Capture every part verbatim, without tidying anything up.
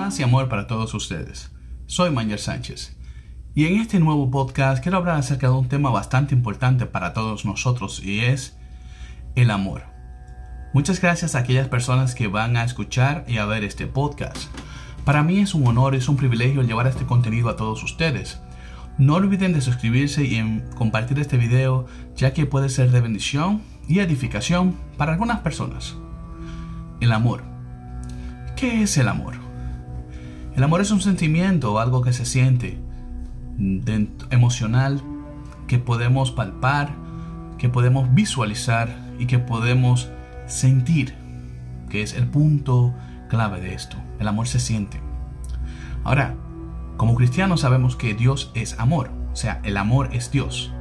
Paz y amor para todos ustedes. Soy Mayer Sánchez y en este nuevo podcast quiero hablar acerca de un tema bastante importante para todos nosotros y es el amor. Muchas gracias a aquellas personas que van a escuchar y a ver este podcast. Para mí es un honor, es un privilegio llevar este contenido a todos ustedes. No olviden de suscribirse y en compartir este video, ya que puede ser de bendición y edificación para algunas personas. El amor. ¿Qué es el amor? El amor es un sentimiento o algo que se siente dentro, emocional, que podemos palpar, que podemos visualizar y que podemos sentir, que es el punto clave de esto. El amor se siente. Ahora, como cristianos sabemos que Dios es amor, o sea, el amor es Dios.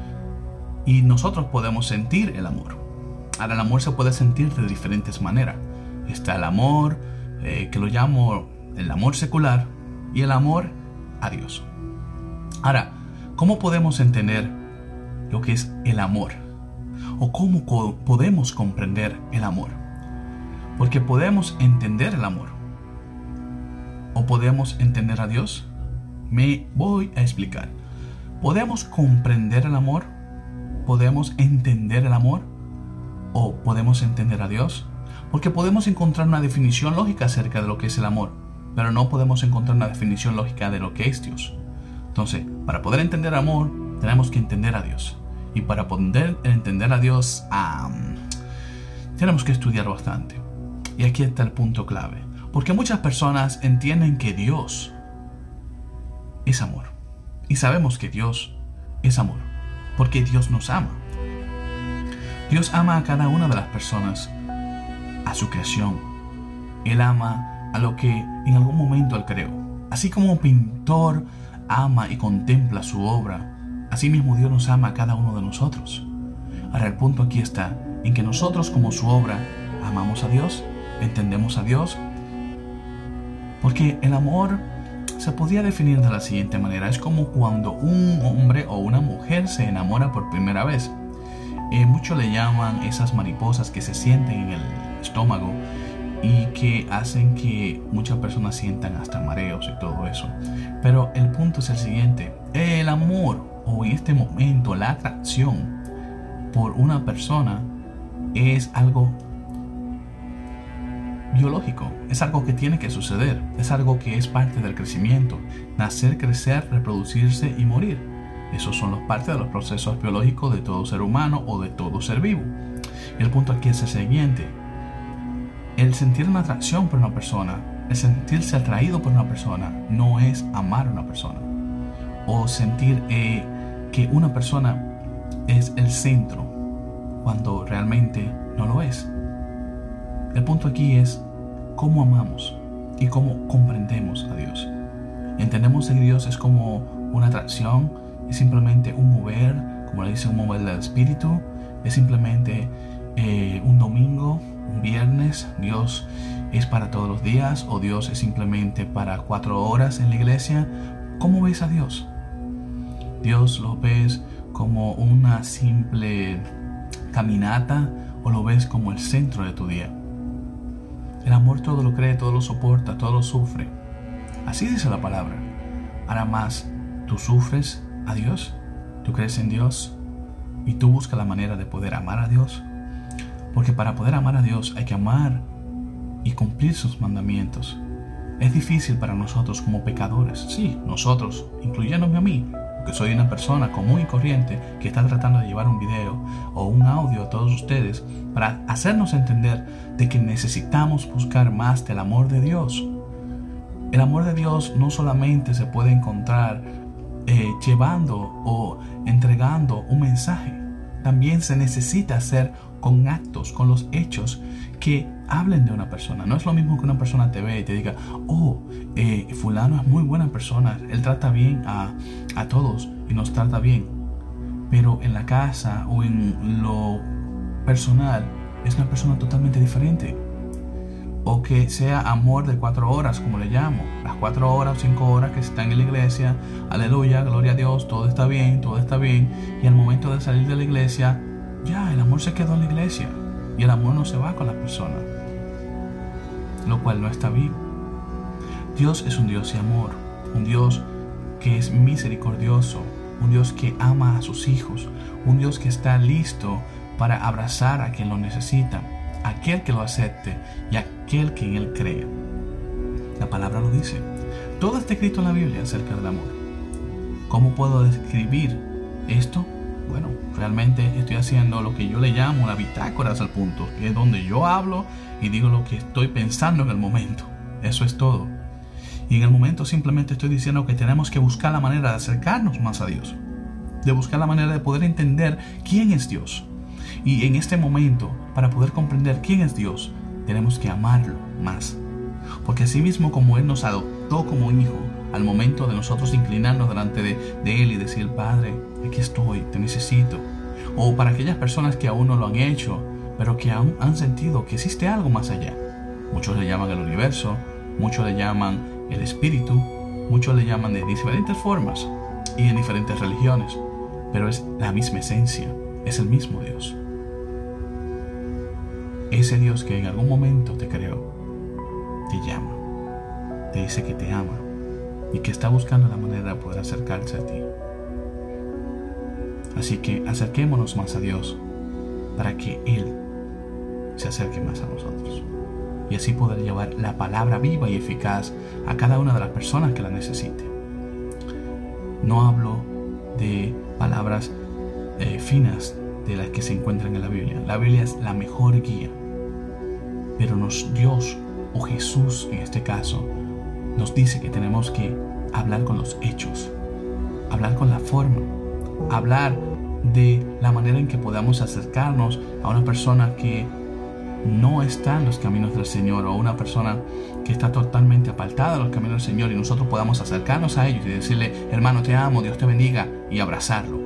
Y nosotros podemos sentir el amor. Ahora, el amor se puede sentir de diferentes maneras. Está el amor, eh, que lo llamo el amor secular, y el amor a Dios. Ahora, ¿cómo podemos entender lo que es el amor? ¿O cómo co- podemos comprender el amor? Porque podemos entender el amor. ¿O podemos entender a Dios? Me voy a explicar. ¿Podemos comprender el amor? ¿Podemos entender el amor? ¿O podemos entender a Dios? Porque podemos encontrar una definición lógica acerca de lo que es el amor, pero no podemos encontrar una definición lógica de lo que es Dios. Entonces, para poder entender el amor, tenemos que entender a Dios. Y para poder entender a Dios, um, tenemos que estudiar bastante. Y aquí está el punto clave. Porque muchas personas entienden que Dios es amor. Y sabemos que Dios es amor, porque Dios nos ama. Dios ama a cada una de las personas, a su creación. Él ama a lo que en algún momento Él creó. Así como un pintor ama y contempla su obra, así mismo Dios nos ama a cada uno de nosotros. Ahora el punto aquí está en que nosotros como su obra amamos a Dios, entendemos a Dios, porque el amor se podría definir de la siguiente manera. Es como cuando un hombre o una mujer se enamora por primera vez. Eh, muchos le llaman esas mariposas que se sienten en el estómago y que hacen que muchas personas sientan hasta mareos y todo eso. Pero el punto es el siguiente. El amor, o en este momento la atracción por una persona, es algo biológico, es algo que tiene que suceder, es algo que es parte del crecimiento, nacer, crecer, reproducirse y morir. Esos son los parte de los procesos biológicos de todo ser humano o de todo ser vivo. El punto aquí es el siguiente: el sentir una atracción por una persona, el sentirse atraído por una persona, no es amar a una persona o sentir eh, que una persona es el centro cuando realmente no lo es. El punto aquí es cómo amamos y cómo comprendemos a Dios. Entendemos que Dios es como una atracción, es simplemente un mover, como le dice, un mover del espíritu, es simplemente eh, un domingo, un viernes. Dios es para todos los días, o Dios es simplemente para cuatro horas en la iglesia. ¿Cómo ves a Dios? Dios lo ves como una simple caminata, o lo ves como el centro de tu día. El amor todo lo cree, todo lo soporta, todo lo sufre. Así dice la palabra. Ahora más, tú sufres a Dios, tú crees en Dios y tú buscas la manera de poder amar a Dios. Porque para poder amar a Dios hay que amar y cumplir sus mandamientos. Es difícil para nosotros como pecadores, sí, nosotros, incluyéndome a mí, porque soy una persona común y corriente que está tratando de llevar un video o un audio a todos ustedes para hacernos entender de que necesitamos buscar más del amor de Dios. El amor de Dios no solamente se puede encontrar eh, llevando o entregando un mensaje, también se necesita hacer con actos, con los hechos que hablen de una persona. No es lo mismo que una persona te ve y te diga: oh, eh, fulano es muy buena persona, él trata bien a, a todos y nos trata bien. Pero en la casa o en lo personal es una persona totalmente diferente. O que sea amor de cuatro horas, como le llamo, las cuatro horas o cinco horas que están en la iglesia, aleluya, gloria a Dios, todo está bien, todo está bien, y al momento de salir de la iglesia, ya el amor se quedó en la iglesia y el amor no se va con la persona, lo cual no está bien. Dios es un Dios de amor, un Dios que es misericordioso, un Dios que ama a sus hijos, un Dios que está listo para abrazar a quien lo necesita, a aquel que lo acepte y a aquel que en él cree. La palabra lo dice. Todo está escrito en la Biblia acerca del amor. ¿Cómo puedo describir esto? Bueno, realmente estoy haciendo lo que yo le llamo la bitácora al punto, que es donde yo hablo y digo lo que estoy pensando en el momento. Eso es todo. Y en el momento simplemente estoy diciendo que tenemos que buscar la manera de acercarnos más a Dios, de buscar la manera de poder entender quién es Dios. Y en este momento, para poder comprender quién es Dios, tenemos que amarlo más. Porque así mismo como Él nos adoptó como hijo, al momento de nosotros inclinarnos delante de, de Él y decir, Padre, aquí estoy, te necesito. O para aquellas personas que aún no lo han hecho, pero que aún han sentido que existe algo más allá. Muchos le llaman el universo, muchos le llaman el espíritu, muchos le llaman de diferentes formas y en diferentes religiones, pero es la misma esencia, es el mismo Dios. Ese Dios que en algún momento te creó, te llama, te dice que te ama y que está buscando la manera de poder acercarse a ti. Así que acerquémonos más a Dios para que Él se acerque más a nosotros y así poder llevar la palabra viva y eficaz a cada una de las personas que la necesite. No hablo de palabras eh, finas de las que se encuentran en la Biblia. La Biblia es la mejor guía, pero nos, Dios o Jesús en este caso nos dice que tenemos que hablar con los hechos, hablar con la forma, hablar de la manera en que podamos acercarnos a una persona que no está en los caminos del Señor, o una persona que está totalmente apartada de los caminos del Señor, y nosotros podamos acercarnos a ellos y decirle, hermano, te amo, Dios te bendiga, y abrazarlo.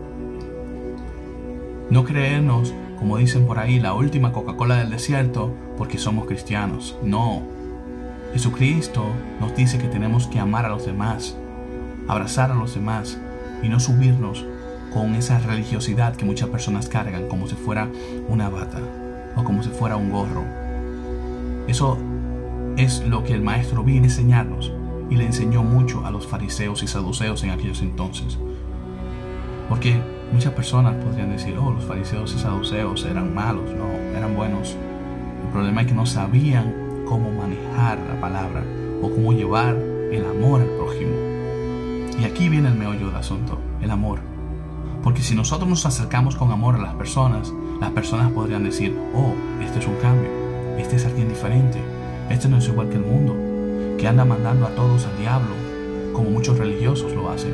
No creernos, como dicen por ahí, la última Coca-Cola del desierto porque somos cristianos. No. Jesucristo nos dice que tenemos que amar a los demás, abrazar a los demás y no subirnos con esa religiosidad que muchas personas cargan como si fuera una bata o como si fuera un gorro. Eso es lo que el maestro vino a enseñarnos, y le enseñó mucho a los fariseos y saduceos en aquellos entonces. Porque muchas personas podrían decir, oh, los fariseos y saduceos eran malos. No, eran buenos. El problema es que no sabían cómo manejar la palabra o cómo llevar el amor al prójimo. Y aquí viene el meollo del asunto, el amor. Porque si nosotros nos acercamos con amor a las personas, las personas podrían decir, oh, este es un cambio, este es alguien diferente, este no es igual que el mundo, que anda mandando a todos al diablo, como muchos religiosos lo hacen.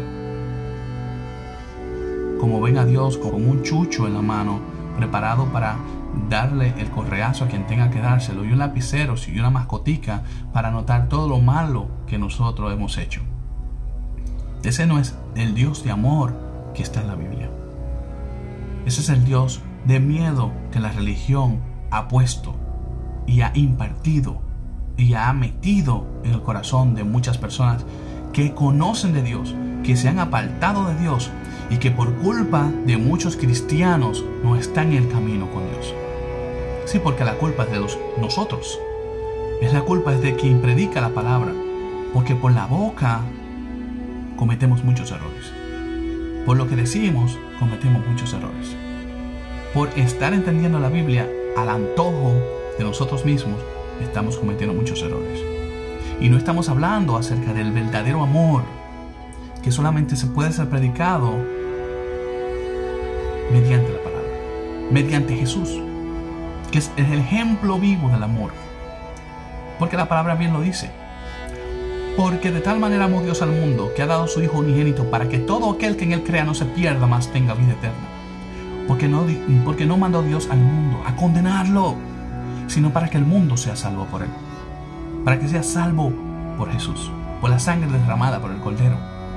Como ven a Dios como un chucho en la mano, preparado para darle el correazo a quien tenga que dárselo, y un lapicero y una mascotica para anotar todo lo malo que nosotros hemos hecho. Ese no es el Dios de amor que está en la Biblia. Ese es el Dios de miedo que la religión ha puesto y ha impartido y ha metido en el corazón de muchas personas que conocen de Dios, que se han apartado de Dios y que por culpa de muchos cristianos no están en el camino con Dios. Sí, porque la culpa es de los, nosotros. Es la culpa es de quien predica la palabra, porque por la boca cometemos muchos errores. Por lo que decimos, cometemos muchos errores. Por estar entendiendo la Biblia al antojo de nosotros mismos, estamos cometiendo muchos errores. Y no estamos hablando acerca del verdadero amor, que solamente se puede ser predicado mediante la palabra, mediante Jesús, que es el ejemplo vivo del amor. Porque la palabra bien lo dice. Porque de tal manera amó Dios al mundo, que ha dado a su Hijo unigénito, para que todo aquel que en él crea no se pierda, mas tenga vida eterna. Porque no, porque no mandó Dios al mundo a condenarlo, sino para que el mundo sea salvo por él. Para que sea salvo por Jesús, por la sangre derramada por el Cordero.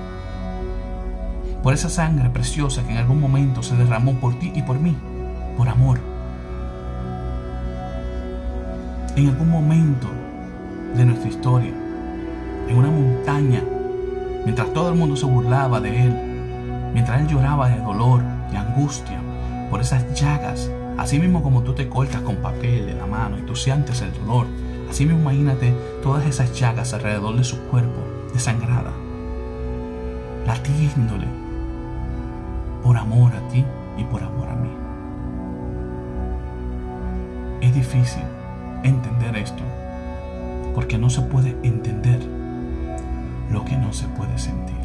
Por esa sangre preciosa que en algún momento se derramó por ti y por mí, por amor. En algún momento de nuestra historia, en una montaña, mientras todo el mundo se burlaba de él, mientras él lloraba de dolor, de angustia, por esas llagas, así mismo como tú te cortas con papel en la mano y tú sientes el dolor, Así mismo imagínate todas esas llagas alrededor de su cuerpo, desangrada, latiéndole por amor a ti y por amor a mí. Es difícil entender esto, porque no se puede entender lo que no se puede sentir.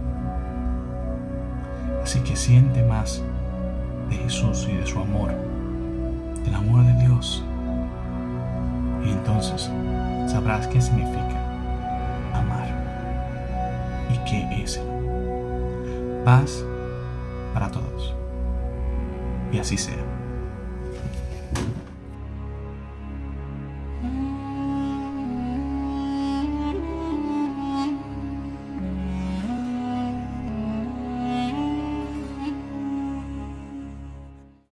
Así que siente más de Jesús y de su amor, del amor de Dios, y entonces sabrás qué significa amar y qué es el amor. Paz para todos, y así sea.